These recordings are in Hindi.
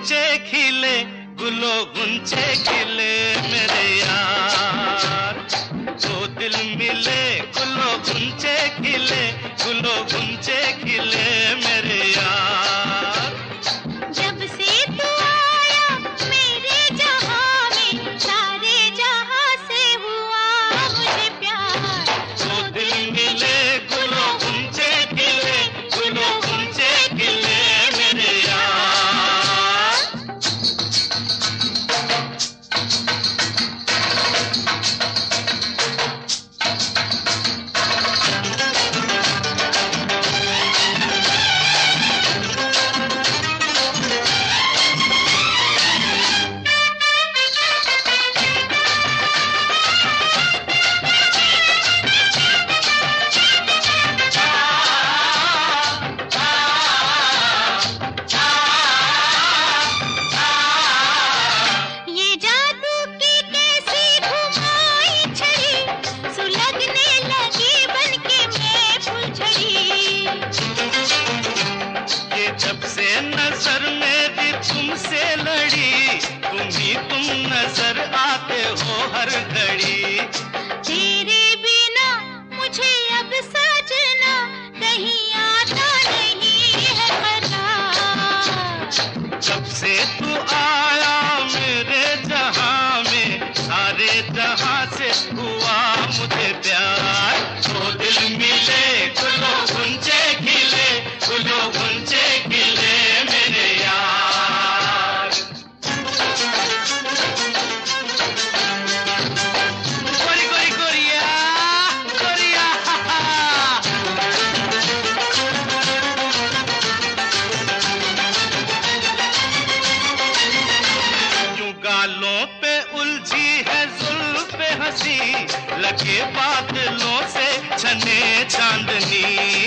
गुंचे खिले, गुलो गुंचे खिले मेरे यार। दो दिल मिले, गुलो गुंचे खिले, गुलो गुंचे खिले मेरे यार। जब से तू आया मेरे जहां में, सारे जहां से हुआ मुझे प्यार। दो दिल मिले, गुलो गुंचे खिले, गुलो गुंचे खिले मेरे यार। जब से नजर मेरी तुमसे लड़ी, तुम नजर आते हो हर घड़ी। तेरे बिना मुझे अब सजना कहीं आता नहीं है पता। जब से तू आया मेरे जहां में, सारे जहां से हुआ मुझे प्यार। दो दिल मिले, गुलो गुंचे खिले, गुलो गुंचे खिले मेरे यार। गोरी गोरी गोरिया, गोरिया यूं गालों पे उलझी है जुल्फ़े हंसी, लगे बादलों से छने चांदनी।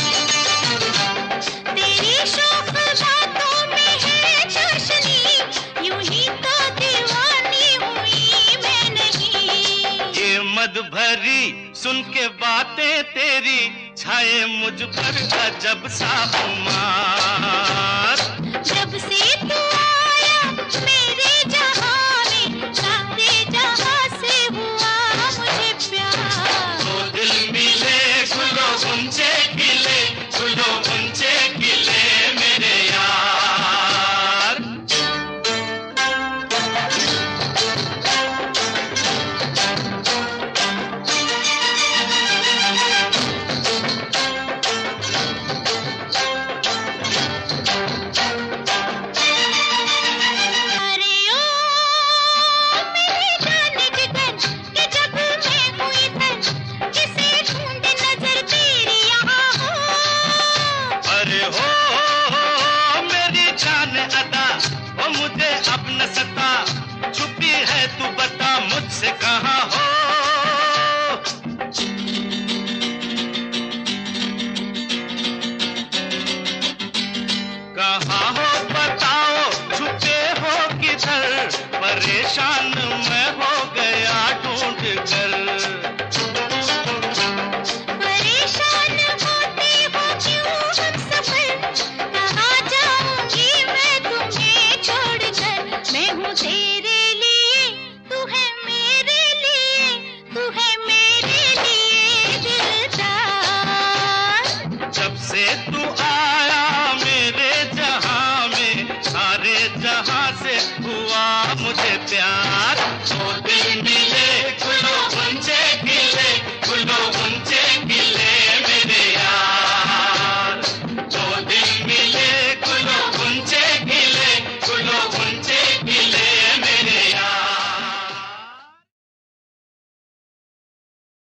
तेरी शौक बातों में है चाशनी, यूं ही तो दीवानी हुई मैं नहीं। ये मद भरी सुन के बातें तेरी, छाए मुझ पर अजब सा खुमार। जब से तू आया मेरे जहां में, सारे जहां से हुआ मुझे प्यार। दो दिल मिले, गुलो गुंचे खिले, गुलो गुंचे खिले मेरे यार। अरे ओ मेरे जाने जिगर कि जब मैं हुई थर, किसे ढूंढे नजर तेरी यहाँ हो। अरे हो मेरी जान अदा, वो मुझे अब न सता, छुपी है तू बता मुझसे कहाँ हो। कहाँ हो बताओ, छुपे हो किधर, परेशान मैं हो गया ढूंढ कर। परेशान होते हो क्यों हमसफर, कहाँ जाऊंगी मैं तुम्हें छोड़कर। मैं हूँ तेरे लिए, तू है मेरे लिए, तू है मेरे लिए दिलदार। जब से तू